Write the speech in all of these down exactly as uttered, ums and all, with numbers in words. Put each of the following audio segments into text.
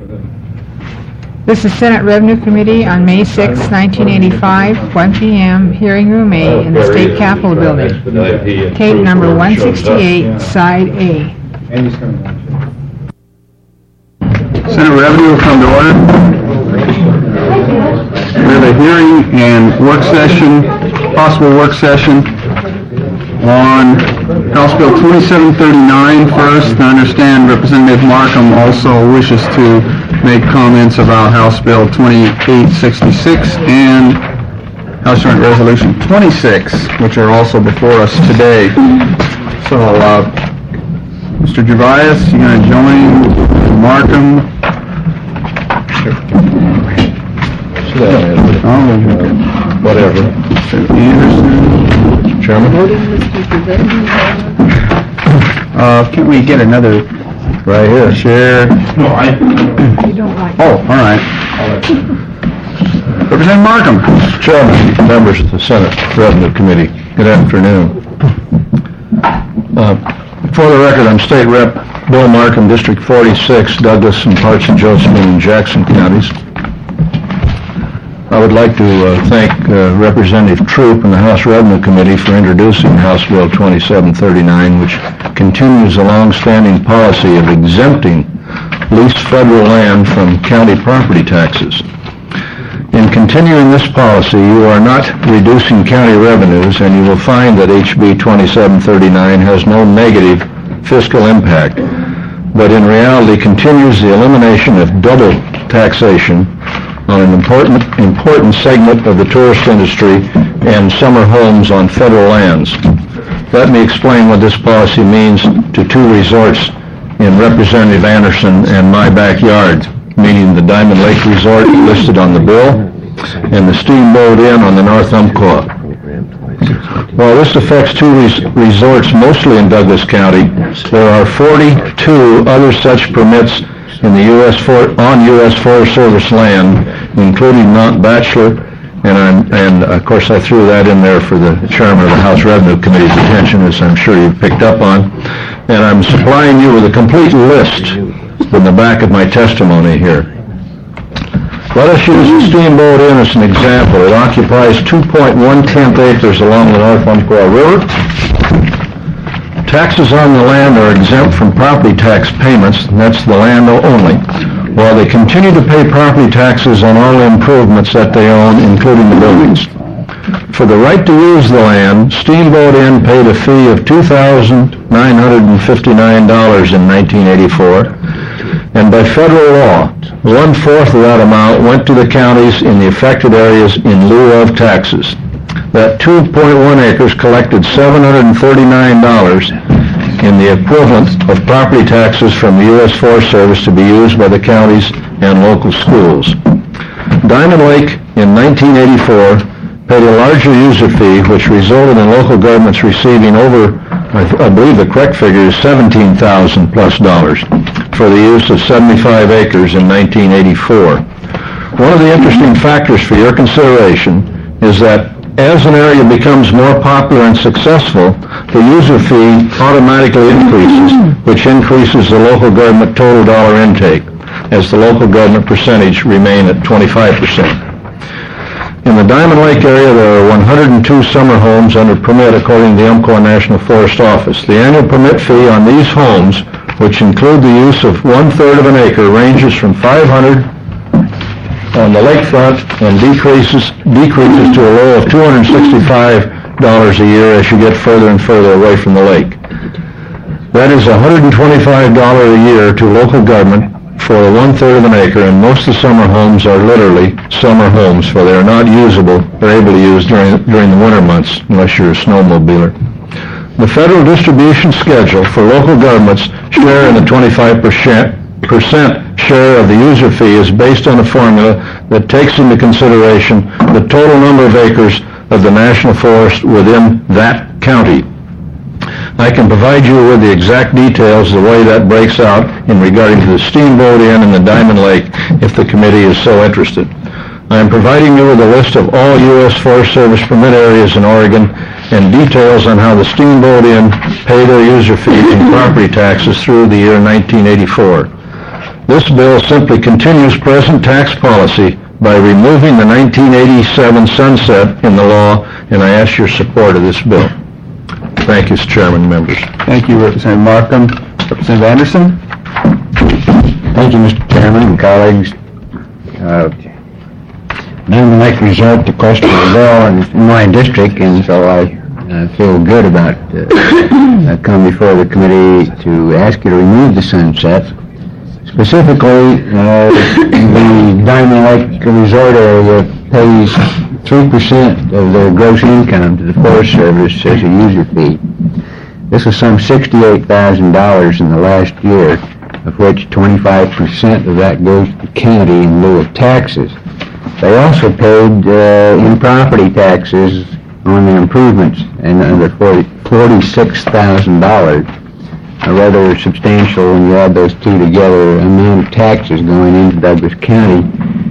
This is Senate Revenue Committee on May sixth, nineteen eighty-five, one p m, Hearing Room A in the State Capitol Building. Tape number one sixty-eight, Side A. Senate Revenue will come to order. We have a hearing and work session, possible work session on House Bill twenty-seven thirty-nine first. I understand Representative Markham also wishes to make comments about House Bill twenty-eight sixty-six and House Joint Resolution twenty-six, which are also before us today. So, uh, Mister Gervais, you're going to join Markham. Oh, whatever. Mister Anderson. Chairman? Uh, can't we get another Right here. chair? No, I... You don't like Oh, all right. Representative Markham. Chairman, members of the Senate Revenue Committee, good afternoon. Uh, for the record, I'm State Rep Bill Markham, District forty-six, Douglas and parts of Josephine and Jackson counties. I would like to uh, thank uh, Representative Troop and the House Revenue Committee for introducing House Bill twenty-seven thirty-nine, which continues a long-standing policy of exempting leased federal land from county property taxes. In continuing this policy, you are not reducing county revenues, and you will find that H B twenty-seven thirty-nine has no negative fiscal impact, but in reality continues the elimination of double taxation on an important important segment of the tourist industry and summer homes on federal lands. Let me explain what this policy means to two resorts in Representative Anderson and my backyard, meaning the Diamond Lake Resort listed on the bill and the Steamboat Inn on the North Umpqua. While this affects two res- resorts mostly in Douglas County, there are forty-two other such permits in the U S For- on U S Forest Service land, including Mount Bachelor, and I'm, and of course I threw that in there for the chairman of the House Revenue Committee's attention, as I'm sure you've picked up on. And I'm supplying you with a complete list in the back of my testimony here. Let us use the Steamboat Inn as an example. It occupies two point one zero acres along the North Umpqua River. Taxes on the land are exempt from property tax payments, and that's the land only, while they continue to pay property taxes on all the improvements that they own, including the buildings. For the right to use the land, Steamboat Inn paid a fee of two thousand nine hundred fifty-nine dollars in nineteen eighty-four, and by federal law, one-fourth of that amount went to the counties in the affected areas in lieu of taxes. That two point one acres collected seven hundred thirty-nine dollars in the equivalent of property taxes from the U S Forest Service to be used by the counties and local schools. Diamond Lake in nineteen eighty-four paid a larger user fee, which resulted in local governments receiving over, I, th- I believe the correct figure is seventeen thousand plus dollars for the use of seventy-five acres in nineteen eighty-four. One of the interesting factors for your consideration is that as an area becomes more popular and successful, the user fee automatically increases, which increases the local government total dollar intake, as the local government percentage remain at twenty-five percent. In the Diamond Lake area, there are one hundred two summer homes under permit according to the Umpqua National Forest Office. The annual permit fee on these homes, which include the use of one-third of an acre, ranges from five hundred dollars on the lakefront and decreases decreases to a low of two hundred sixty-five dollars a year as you get further and further away from the lake. That is one hundred twenty-five dollars a year to local government for one-third of an acre, and most of the summer homes are literally summer homes, for they are not usable, they're able to use during, during the winter months, unless you're a snowmobiler. The federal distribution schedule for local governments share in the twenty-five percent share of the user fee is based on a formula that takes into consideration the total number of acres of the national forest within that county. I can provide you with the exact details of the way that breaks out in regarding to the Steamboat Inn and the Diamond Lake if the committee is so interested. I am providing you with a list of all U S Forest Service permit areas in Oregon and details on how the Steamboat Inn pay their user fee and property taxes through the year nineteen eighty-four. This bill simply continues present tax policy by removing the nineteen eighty-seven sunset in the law, and I ask your support of this bill. Thank you, Mister Chairman and members. Thank you, Representative Markham. Representative Anderson? Thank you, Mister Chairman and colleagues. Uh, Diamond Lake resort to question the bill in my district, and so I uh, feel good about uh, coming before the committee to ask you to remove the sunset. Specifically, uh, the Diamond Lake resort area pays three percent of their gross income to the Forest Service as a user fee. This is some sixty-eight thousand dollars in the last year, of which twenty-five percent of that goes to the county in lieu of taxes. They also paid uh, in property taxes on the improvements, and under forty-six thousand dollars, a rather substantial, when you add those two together, amount of taxes going into Douglas County.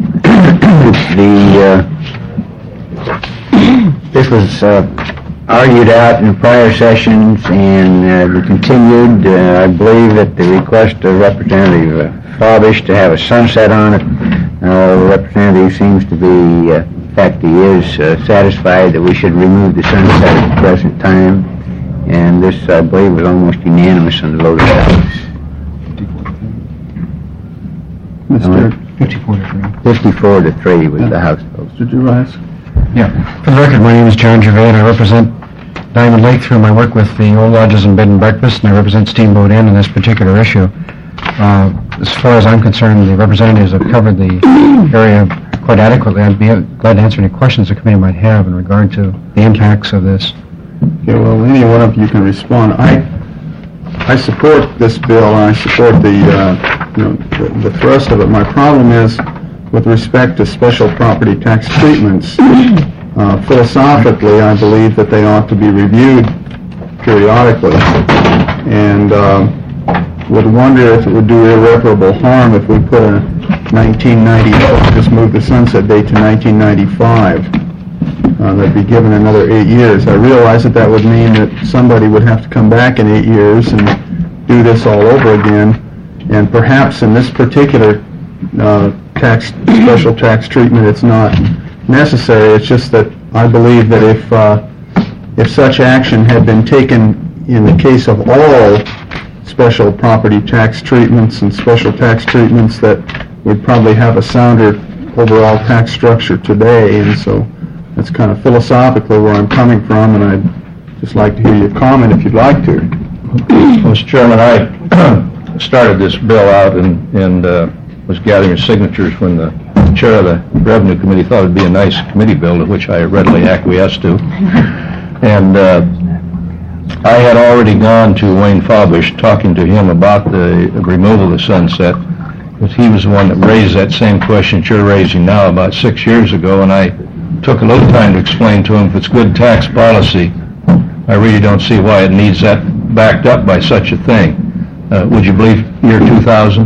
the uh, this was uh, argued out in prior sessions, and uh, we continued. Uh, I believe that the request of Representative uh, Fabish to have a sunset on it, uh, the representative seems to be, uh, in fact, he is uh, satisfied that we should remove the sunset at the present time, and this, I believe, was almost unanimous on the vote of the House. Mister fifty-four to three. fifty-four to three was the House vote. Mister Juras? Yeah. For the record, my name is John Gervais, and I represent Diamond Lake through my work with the Old Lodges and Bed and Breakfast, and I represent Steamboat Inn in this particular issue. Uh, as far as I'm concerned, the representatives have covered the area quite adequately. I'd be glad to answer any questions the committee might have in regard to the impacts of this. Okay, well, any one of you can respond. I I support this bill, and I support the, uh, you know, the, the thrust of it. My problem is, with respect to special property tax treatments, uh, philosophically, I believe that they ought to be reviewed periodically, and uh, would wonder if it would do irreparable harm if we put a nineteen ninety, just move the sunset date to nineteen ninety-five. Uh, they'd be given another eight years. I realize that that would mean that somebody would have to come back in eight years and do this all over again, and perhaps in this particular uh, tax, special tax treatment, it's not necessary. It's just that I believe that if uh, if such action had been taken in the case of all special property tax treatments and special tax treatments, that we'd probably have a sounder overall tax structure today, and so that's kind of philosophically where I'm coming from, and I'd just like to hear your comment if you'd like to. Mister Chairman, I started this bill out and, and uh, was gathering signatures when the chair of the Revenue Committee thought it'd be a nice committee bill, to which I readily acquiesced to. And uh, I had already gone to Wayne Fabish, talking to him about the removal of the sunset, because he was the one that raised that same question that you're raising now about six years ago, and I took a little time to explain to him if it's good tax policy, I really don't see why it needs that backed up by such a thing. Uh, would you believe year two thousand?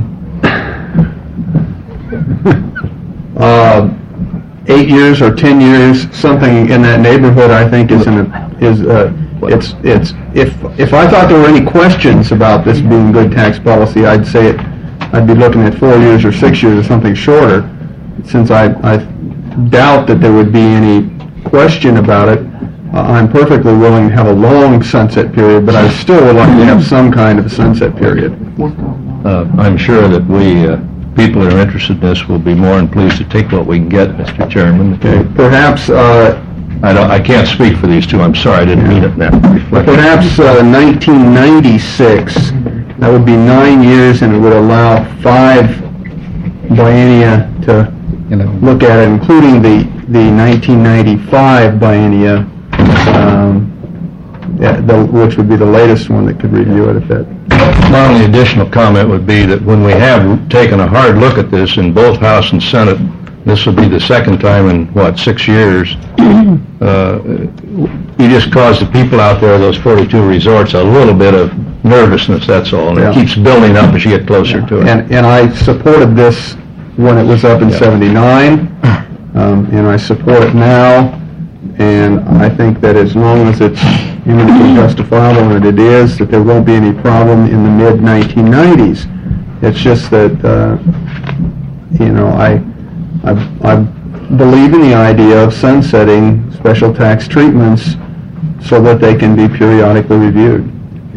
Uh, eight years or ten years, something in that neighborhood, I think is in a, is uh, it's it's if if I thought there were any questions about this being good tax policy, I'd say it. I'd be looking at four years or six years or something shorter. Since I I doubt that there would be any question about it, uh, I'm perfectly willing to have a long sunset period, but I still would like to have some kind of a sunset period. Uh, I'm sure that we uh, people that are interested in this will be more than pleased to take what we can get, Mister Chairman. Okay. Perhaps. Uh, I don't. I can't speak for these two. I'm sorry, I didn't mean it in that reflection. Perhaps uh, nineteen ninety-six. That would be nine years, and it would allow five biennia to look at it, including the the nineteen ninety-five biennia, um, yeah, the, which would be the latest one that could review it. If that. My only additional comment would be that when we have taken a hard look at this in both House and Senate, this will be the second time in, what, six years, uh, you just caused the people out there, those forty-two resorts, a little bit of nervousness, that's all, and yeah. It keeps building up as you get closer yeah. to it. And, and I supported this when it was up in yeah. seventy-nine, um, and I support it now, and I think that as long as it's eminently justifiable, and it is, that there won't be any problem in the mid nineteen nineties. It's just that, uh, you know, I, I, I believe in the idea of sunsetting special tax treatments so that they can be periodically reviewed.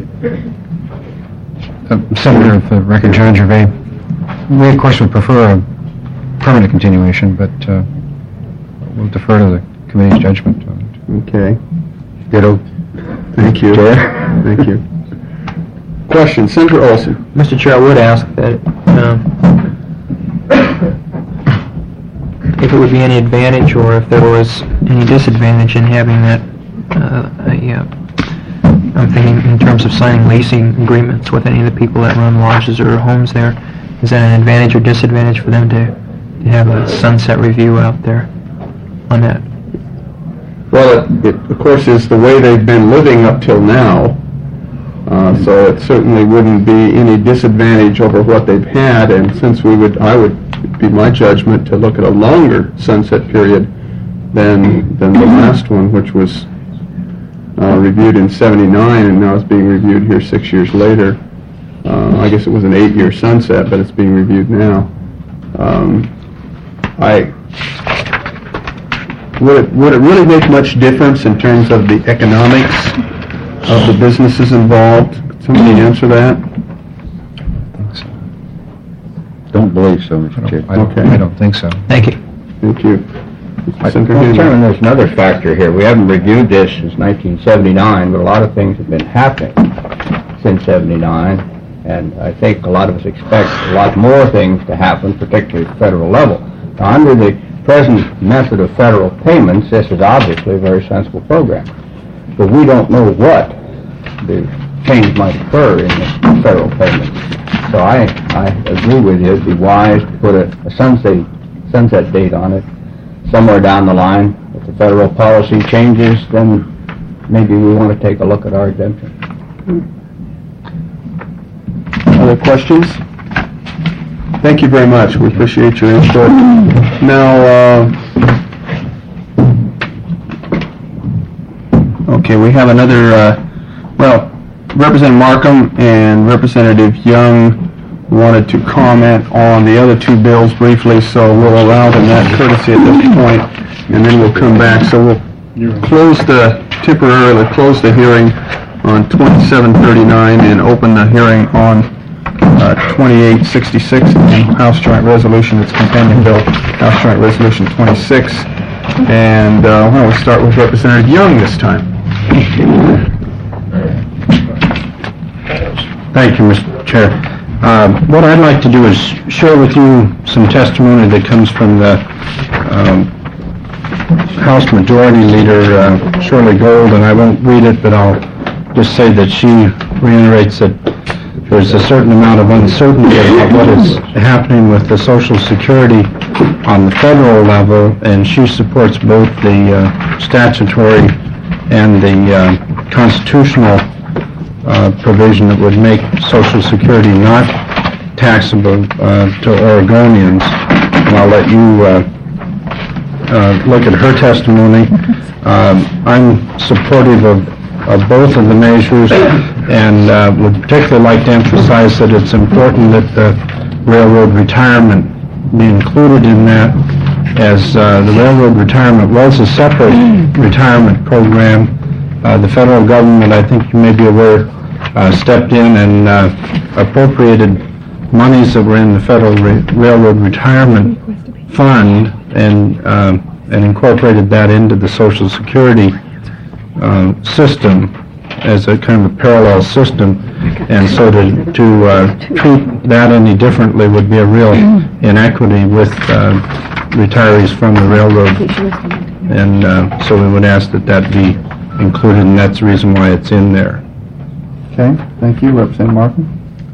Uh, Senator, of the record, John Gervais, we of course would prefer a permanent continuation, but uh, we'll defer to the committee's judgment on it. Okay. Ditto. Thank you. Thank you. Question, Senator Olson. Mister Chair, I would ask that um, if it would be any advantage or if there was any disadvantage in having that, uh, a, uh, I'm thinking in terms of signing leasing agreements with any of the people that run lodges or homes there. Is that an advantage or disadvantage for them to, to have a sunset review out there on that? Well, it, it, of course, is the way they've been living up till now. Uh, so it certainly wouldn't be any disadvantage over what they've had, and since we would, I would be my judgment to look at a longer sunset period than than the last one, which was uh, reviewed in seventy-nine, and now it's being reviewed here six years later. Uh, I guess it was an eight-year sunset, but it's being reviewed now. Um, I would it would it really make much difference in terms of the economics of the businesses involved? Could somebody answer that? Don't believe so, Mister Chair. I don't, Okay. I don't think so. Thank you. Thank you. Senator Well, Haney. Chairman, there's another factor here. We haven't reviewed this since nineteen seventy-nine, but a lot of things have been happening since seventy-nine, and I think a lot of us expect a lot more things to happen, particularly at the federal level. Now, under the present method of federal payments, this is obviously a very sensible program, but we don't know what the change might occur in the federal payments. So I, I agree with you. It'd be wise to put a, a sunset, sunset date on it somewhere down the line. If the federal policy changes, then maybe we want to take a look at our exemption. Other questions? Thank you very much. We appreciate your input. Now, uh, okay, we have another, uh, well, Representative Markham and Representative Young wanted to comment on the other two bills briefly, so we'll allow them that courtesy at this point, and then we'll come back. So we'll close the, temporarily close the hearing on twenty-seven thirty-nine and open the hearing on uh, twenty-eight sixty-six and House Joint Resolution, its companion bill, House Joint Resolution twenty-six. And uh, why don't we start with Representative Young this time? Thank you, Mister Chair. Um, what I'd like to do is share with you some testimony that comes from the um, House Majority Leader, uh, Shirley Gold, and I won't read it, but I'll just say that she reiterates that there's a certain amount of uncertainty about what is happening with the Social Security on the federal level, and she supports both the uh, statutory and the uh, constitutional uh, provision that would make Social Security not taxable uh, to Oregonians. And I'll let you uh, uh, look at her testimony. Um, I'm supportive of, of both of the measures, and uh, would particularly like to emphasize that it's important that the railroad retirement be included in that, as uh, the railroad retirement was a separate retirement program. Uh, the federal government, I think you may be aware, uh, stepped in and uh, appropriated monies that were in the Federal Ra- Railroad Retirement Fund and uh, and incorporated that into the Social Security uh, system as a kind of a parallel system, and so to, to uh, treat that any differently would be a real inequity with uh, retirees from the railroad, and uh, so we would ask that that be included, and that's the reason why it's in there. Okay, thank you, Representative Markham.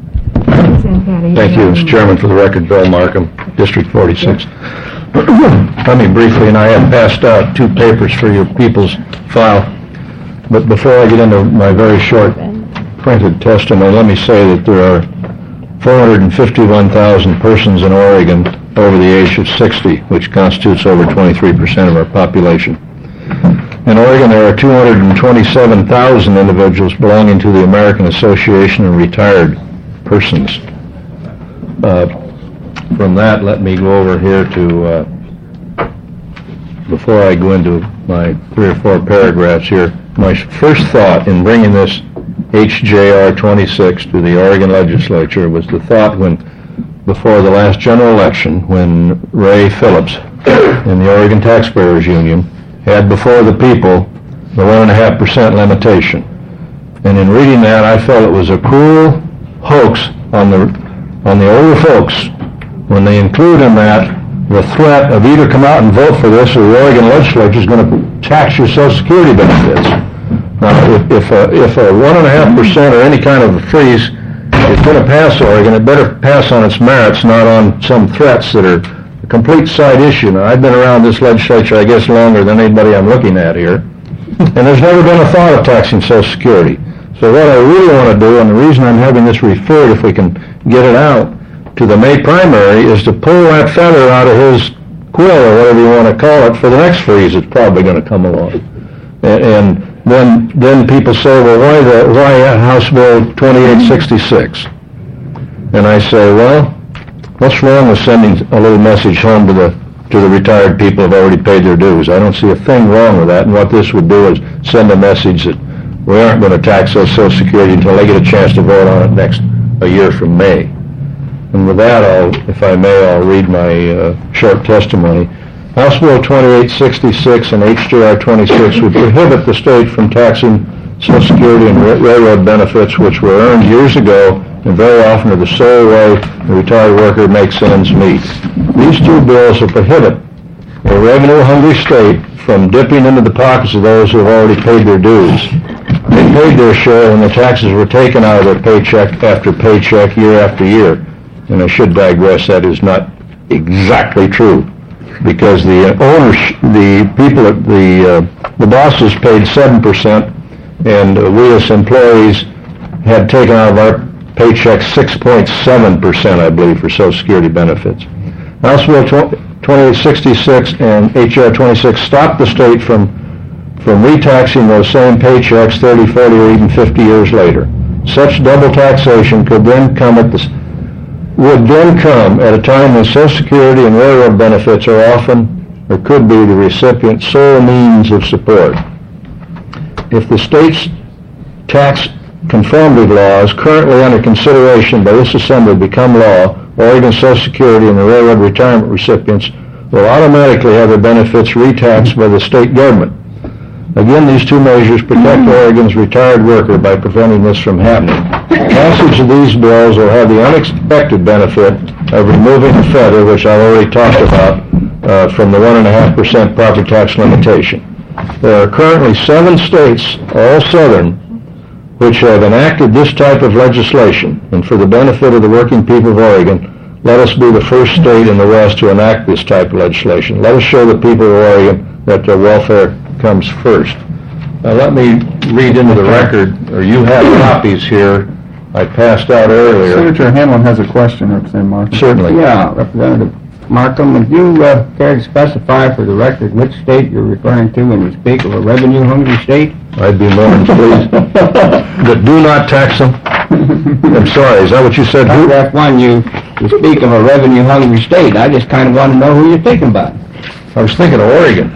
Thank you, Mister Chairman. For the record, Bill Markham, District forty-six. Let me briefly, and I have passed out two papers for your people's file, but before I get into my very short printed testimony, let me say that there are four hundred fifty-one thousand persons in Oregon over the age of sixty, which constitutes over twenty-three percent of our population. In Oregon, there are two hundred twenty-seven thousand individuals belonging to the American Association of Retired Persons. uh, from that, let me go over here to, uh, before I go into my three or four paragraphs here, my first thought in bringing this H J R twenty-six to the Oregon legislature was the thought when, before the last general election, when Ray Phillips in the Oregon Taxpayers Union had before the people the one and a half percent limitation. And in reading that, I felt it was a cruel hoax on the on the older folks when they include in that the threat of either come out and vote for this or the Oregon legislature is going to tax your Social Security benefits. Now, if, if a, if a one and a half percent or any kind of a freeze is going to pass Oregon, it better pass on its merits, not on some threats that are a complete side issue. Now, I've been around this legislature, I guess, longer than anybody I'm looking at here, and there's never been a thought of taxing Social Security. So what I really want to do, and the reason I'm having this referred, if we can get it out, to the May primary, is to pull that feather out of his quill, or whatever you want to call it, for the next freeze that's probably going to come along. And, and then then people say, well, why the why House Bill twenty-eight sixty-six? And I say, well, what's wrong with sending a little message home to the to the retired people who have already paid their dues? I don't see a thing wrong with that. And what this would do is send a message that we aren't going to tax those Social Security until they get a chance to vote on it next a year from May. And with that, I'll, if I may, I'll read my uh, short testimony. House Bill twenty-eight sixty-six and H J R twenty-six would prohibit the state from taxing Social Security and railroad benefits which were earned years ago and very often are the sole way the retired worker makes ends meet. These two bills will prohibit a revenue-hungry state from dipping into the pockets of those who have already paid their dues. They paid their share when the taxes were taken out of their paycheck after paycheck, year after year. And I should digress, that is not exactly true, because the owners, the people, at the uh, the bosses paid seven percent, and uh, we as employees had taken out of our paycheck six point seven percent, I believe, for Social Security benefits. House Bill twenty-eight sixty-six and H R twenty-six stopped the state from from retaxing those same paychecks thirty, forty, or even fifty years later. Such double taxation could then come at the would then come at a time when Social Security and railroad benefits are often, or could be, the recipient's sole means of support. If the state's tax conformity laws currently under consideration by this Assembly become law, Oregon Social Security and the railroad retirement recipients will automatically have their benefits retaxed by the state government. Again, these two measures protect Oregon's retired worker by preventing this from happening. Passage of these bills will have the unexpected benefit of removing the feather, which I've already talked about, uh, from the one and a half percent property tax limitation. There are currently seven states, all southern, which have enacted this type of legislation, and for the benefit of the working people of Oregon, let us be the first state in the West to enact this type of legislation. Let us show the people of Oregon that their welfare comes first. Now let me read into the record, or you have copies here, I passed out earlier. Senator Hanlon has a question, Representative Markham. Certainly. Yeah, Representative Markham, would you uh, care to specify for the record which state you're referring to when you speak of a revenue-hungry state? I'd be more than pleased. But do not tax them. I'm sorry, is that what you said? Paragraph one, you, you speak of a revenue-hungry state. I just kind of want to know who you're thinking about. I was thinking of Oregon.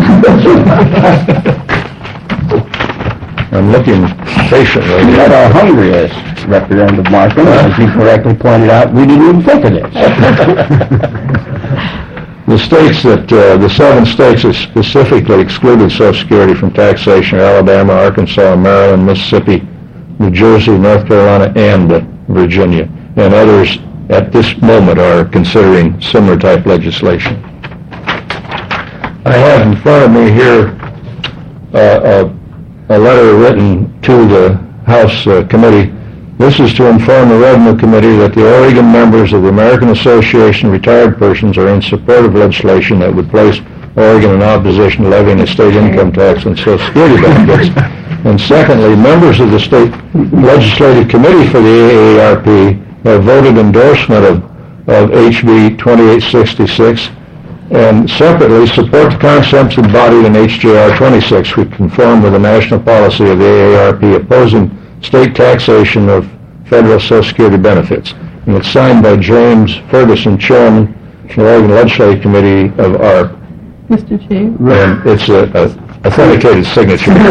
I'm looking patiently. Not our hungriest, Representative Markham, as you correctly pointed out. We didn't even think of this. The states that, uh, the seven states that specifically excluded Social Security from taxation are Alabama, Arkansas, Maryland, Mississippi, New Jersey, North Carolina, and uh, Virginia. And others at this moment are considering similar type legislation. I have in front of me here uh, a, a letter written to the House uh, Committee. This is to inform the Revenue Committee that the Oregon members of the American Association of Retired Persons are in support of legislation that would place Oregon in opposition to levying a state income tax on Social Security benefits. And secondly, members of the State Legislative Committee for the A A R P have voted endorsement of, of H B twenty-eight sixty-six and separately support the concepts embodied in H J R twenty-six, which conform with the national policy of the A A R P opposing state taxation of federal Social Security benefits. and it's signed by James Ferguson, Chairman, of the Oregon Legislative Committee of A R P. Mister Chair? And it's a, a authenticated signature. I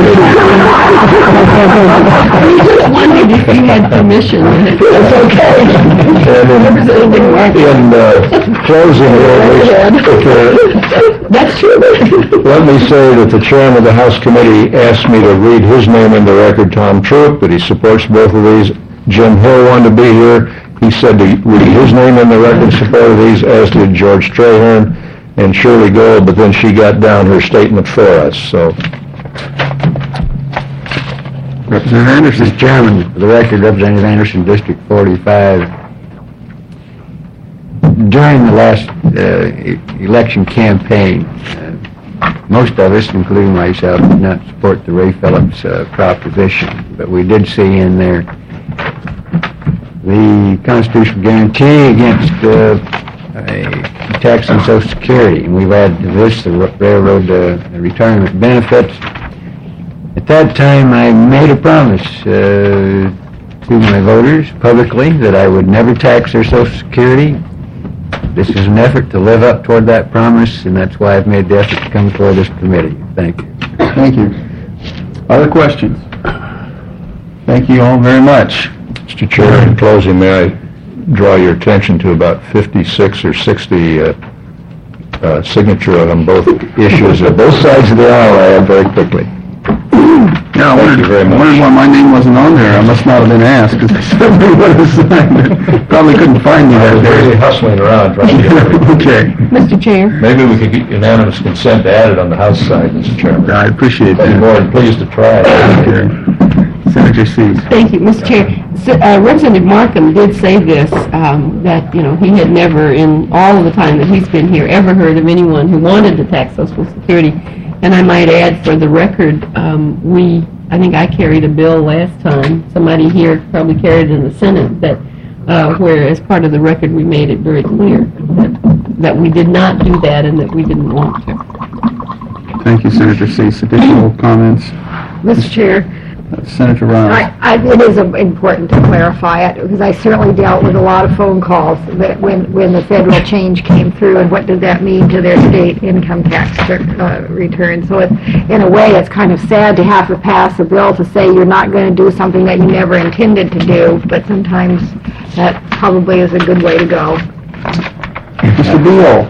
just wondered if you had permission. That's okay. And in, in uh, closing, if there- That's true. let me say that the chairman of the House Committee asked me to read his name in the record, Tom Troop, that he supports both of these. Jim Hill wanted to be here. He said to read his name in the record in support of these, as did George Traherne and Shirley Gold, but then she got down her statement for us, so. Representative Anderson. Mister Chairman, for the record, Representative Anderson, District forty-five. During the last uh, e- election campaign, uh, most of us, including myself, did not support the Ray Phillips uh, proposition, but we did see in there the constitutional guarantee against uh, a tax on Social Security, and we've added to this the railroad uh, retirement benefits. At that time, I made a promise uh, to my voters publicly that I would never tax their Social Security. This is an effort to live up toward that promise, and that's why I've made the effort to come before this committee. Thank you. Thank you. Other questions? Thank you all very much. Mister Chair, in closing, may I draw your attention to about fifty-six or sixty uh, uh, signature on both issues, of both sides of the aisle, I add very quickly. Yeah, I wondered, you very much. I wondered why my name wasn't on there. I must not have been asked, because I certainly would have signed it. Probably couldn't find me I that was really day. hustling around trying to get everything. Okay. Mister Chair? Maybe we could get unanimous consent to add it on the House side, Mister Chairman. I appreciate I'd be that. more than pleased to try. Senator Sees. Thank you, Mister Chair. S- uh, Representative Markham did say this, um, that, you know, he had never, in all of the time that he's been here, ever heard of anyone who wanted to tax Social Security. And I might add, for the record, um, we, I think I carried a bill last time, somebody here probably carried it in the Senate, that, uh, where as part of the record, we made it very clear that, that we did not do that and that we didn't want to. Thank you, Senator Sees. Additional comments? Mister Chair, Uh, Senator Rounds. I, I, it is um, important to clarify it, because I certainly dealt with a lot of phone calls that when, when the federal change came through, and what did that mean to their state income tax uh, return. So it, in a way, it's kind of sad to have to pass a bill to say you're not going to do something that you never intended to do, but sometimes that probably is a good way to go. Mister Beal.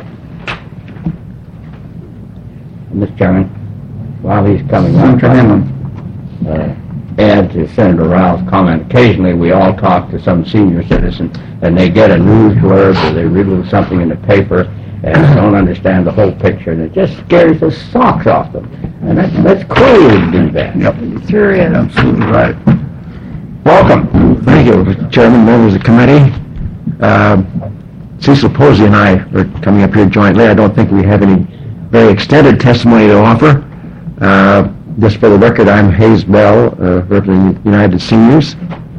Mister Chairman, while he's coming up, Senator Hanlon. uh, add to Senator Rao's comment, occasionally we all talk to some senior citizen and they get a news blurb or they read something in the paper and don't understand the whole picture, and it just scares the socks off them. And that's, that's cool to do that. Yep. It sure is. Absolutely right. Welcome. Thank you, Mister Chairman, members of the committee. Uh, Cecil Posey and I are coming up here jointly. I don't think we have any very extended testimony to offer. Uh, Just for the record, I'm Hayes Bell, uh, representing United Seniors.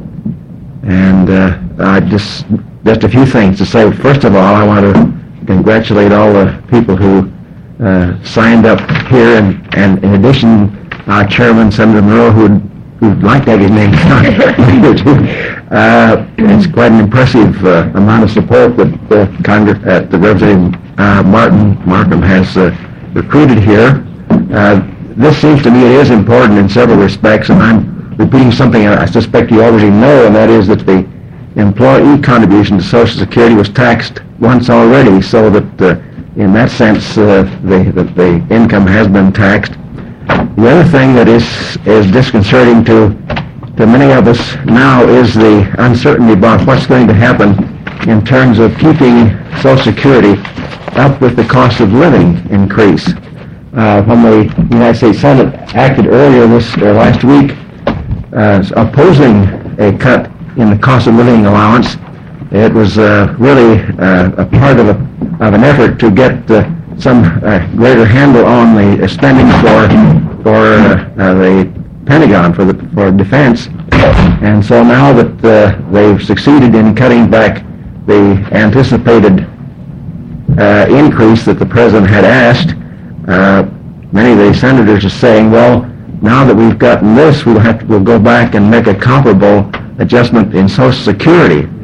And uh, I just, just a few things to say. First of all, I want to congratulate all the people who uh, signed up here, and, and in addition, our chairman, Senator Monroe, who'd, who'd like to have his name signed. uh, It's quite an impressive uh, amount of support that uh, Congress, uh, the Representative uh, Martin Markham has uh, recruited here. Uh, This seems to me it is important in several respects, and I'm repeating something I suspect you already know, and that is that the employee contribution to Social Security was taxed once already, so that uh, in that sense uh, the, the, the income has been taxed. The other thing that is, is disconcerting to, to many of us now is the uncertainty about what's going to happen in terms of keeping Social Security up with the cost of living increase. Uh, when the United States Senate acted earlier this uh, last week uh, opposing a cut in the cost of living allowance, it was uh, really uh, a part of, a, of an effort to get uh, some uh, greater handle on the spending for for uh, uh, the Pentagon, for the for defense. And so now that uh, they've succeeded in cutting back the anticipated uh, increase that the president had asked, Uh, many of the senators are saying, well, now that we've gotten this, we'll have to we'll go back and make a comparable adjustment in Social Security.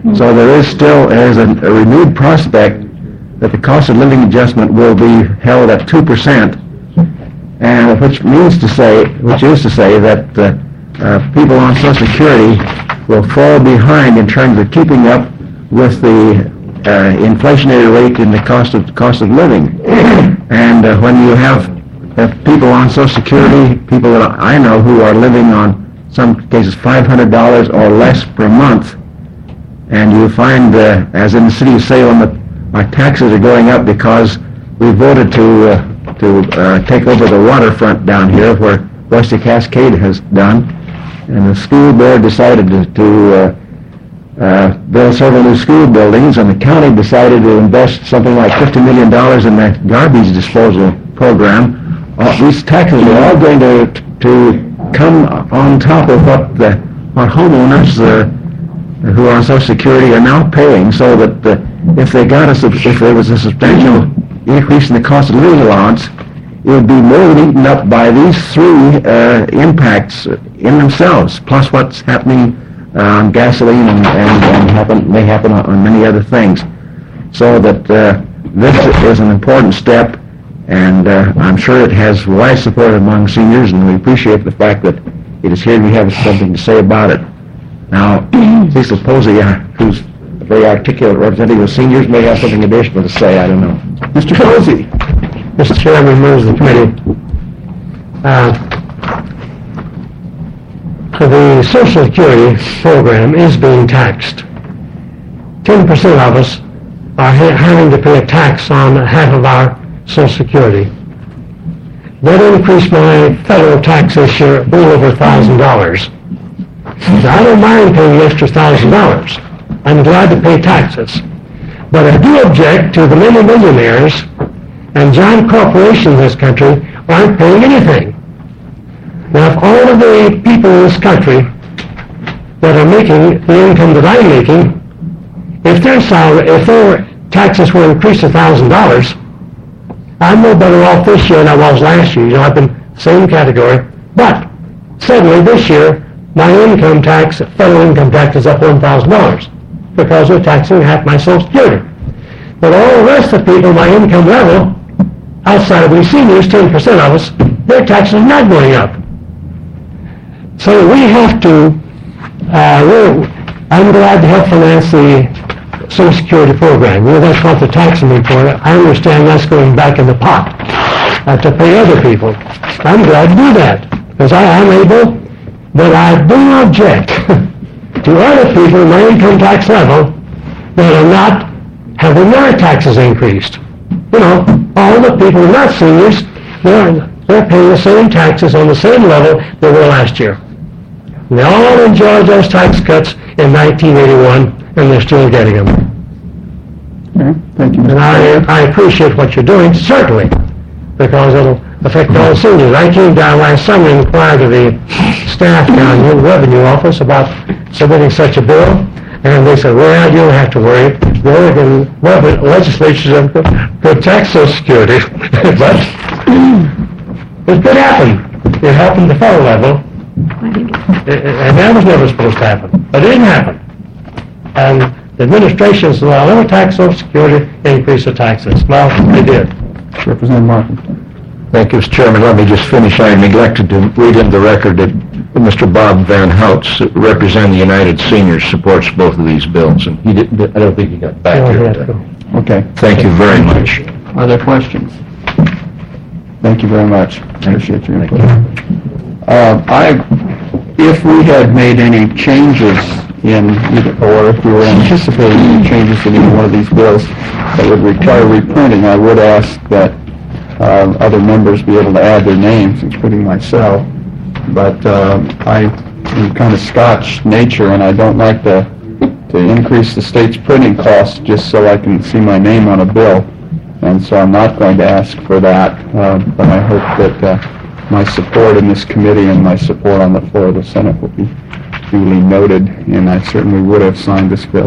So there is still, there's a a renewed prospect that the cost of living adjustment will be held at two percent, and which means to say, which is to say that uh, uh, people on Social Security will fall behind in terms of keeping up with the uh, inflationary rate in the cost of cost of living. And uh, when you have, have people on Social Security, people that I know who are living on some cases five hundred dollars or less per month, and you find, uh, as in the city of Salem, that our taxes are going up because we voted to uh, to uh, take over the waterfront down here, where Oyster Cascade has done, and the school board decided to, to uh, uh, build several new school buildings, and the county decided to invest something like fifty million dollars in that garbage disposal program. All these taxes are all going to to come on top of what the what homeowners uh, who are on Social Security are now paying, so that uh, if they got a sub- if there was a substantial increase in the cost of living allowance, it would be more than eaten up by these three uh, impacts in themselves, plus what's happening on gasoline and, and, and happen, may happen on, on many other things. So that uh, this is an important step, and uh, I'm sure it has wide support among seniors, and we appreciate the fact that it is here and we have something to say about it. Now, Cecil Posey, uh, who's a very articulate representative of seniors, may have something additional to say, I don't know. Mister Posey. Mister Chairman, members of the committee, uh, the Social Security program is being taxed. ten percent of us are ha- having to pay a tax on half of our Social Security. That increased my federal tax this year well over one thousand dollars. I don't mind paying the extra one thousand dollars. I'm glad to pay taxes. But I do object to the many millionaires and giant corporations in this country aren't paying anything. Now, if all of the people in this country that are making the income that I'm making, if their salary, if their taxes were increased one thousand dollars, I'm no better off this year than I was last year. You know, I've been same category. But suddenly this year, my income tax, federal income tax, is up one thousand dollars because we're taxing half my Social Security. But all the rest of the people, my income level, outside of we seniors, ten percent of us, their taxes are not going up. So we have to, uh, we're, I'm glad to help finance the Social Security program. You know, that's what the taxing me for. I understand that's going back in the pot uh, to pay other people. I'm glad to do that because I am able, but I do not object to other people in my income tax level that are not having their taxes increased. You know, all the people who are not seniors, they're, they're paying the same taxes on the same level they were last year. And they all enjoyed those tax cuts in nineteen eighty-one, and they're still getting them. Okay, thank you. And I, I appreciate what you're doing, certainly, because it'll affect all seniors. I came down last summer and inquired to the staff down here in the Revenue Office about submitting such a bill, and they said, well, you don't have to worry. The Oregon legislature could tax Social Security. But it could happen. It happened at the federal level, and that was never supposed to happen. But it didn't happen. And the administration said, well, let me tax Social Security, increase the taxes. Well, they did. Representative Markham. Thank you, Mister Chairman. Let me just finish. I neglected to read into the record that Mister Bob Van Houts, representing the United Seniors, supports both of these bills, and he did, I don't think he got back Oh, here yeah, today. Okay. Thank you very much. Are there questions? Thank you very much. Appreciate your input. Uh, I, if we had made any changes in, or if we were anticipating any changes in either one of these bills that would require reprinting, I would ask that uh, other members be able to add their names, including myself. But uh, I am kind of Scotch nature, and I don't like to to increase the state's printing costs just so I can see my name on a bill, and so I'm not going to ask for that. Uh, but I hope that uh, my support in this committee and my support on the floor of the Senate will be duly noted, and I certainly would have signed this bill if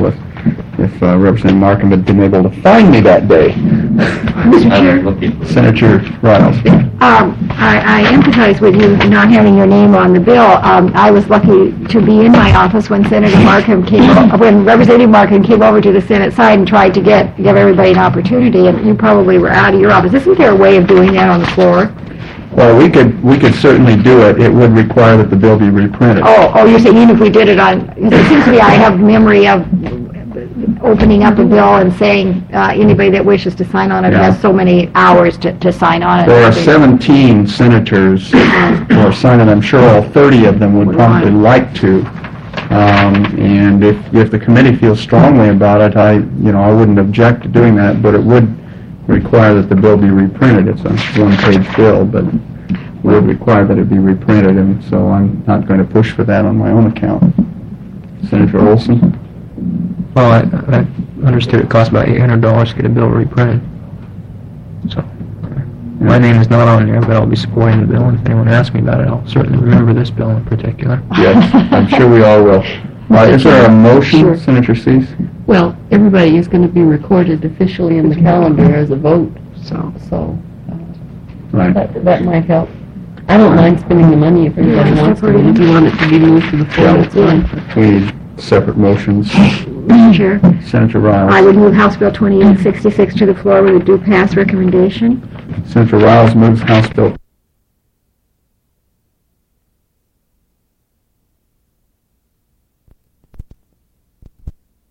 if uh, Representative Markham had been able to find me that day. Mister Chair, Senator Riles. um, I, I empathize with you not having your name on the bill. Um, I was lucky to be in my office when Senator Markham came, o- when Representative Markham came over to the Senate side and tried to get, give everybody an opportunity, and you probably were out of your office. Isn't there a way of doing that on the floor? Well, we could, we could certainly do it. It would require that the bill be reprinted. Oh, oh, you're saying even if we did it on, because it seems to me I have memory of opening up a bill and saying, uh, anybody that wishes to sign on it Yeah. has so many hours to, to sign on it. There are seventeen senators who are signing. I'm sure all thirty of them would probably like to. Um, and if, if the committee feels strongly about it, I, you know, I wouldn't object to doing that, but it would require that the bill be reprinted. It's a one-page bill, but would require that it be reprinted, and so I'm not going to push for that on my own account. Senator Olson? Well, I, I understood it cost about eight hundred dollars to get a bill reprinted. So, my name is not on there, but I'll be supporting the bill, and if anyone asks me about it, I'll certainly remember this bill in particular. Yes, I'm sure we all will. Uh, is there a motion, Sure. Senator Cease? Well, everybody is going to be recorded officially in the calendar as a vote, so, so uh, Right. that, that might help. I don't mind spending the money if everybody wants to, and if you want it to be moved to the floor, Yeah. that's fine. We need separate motions. Mister Chair, Senator Riles. I would move House Bill twenty-eight sixty-six to the floor with a due pass recommendation. Senator Riles moves House Bill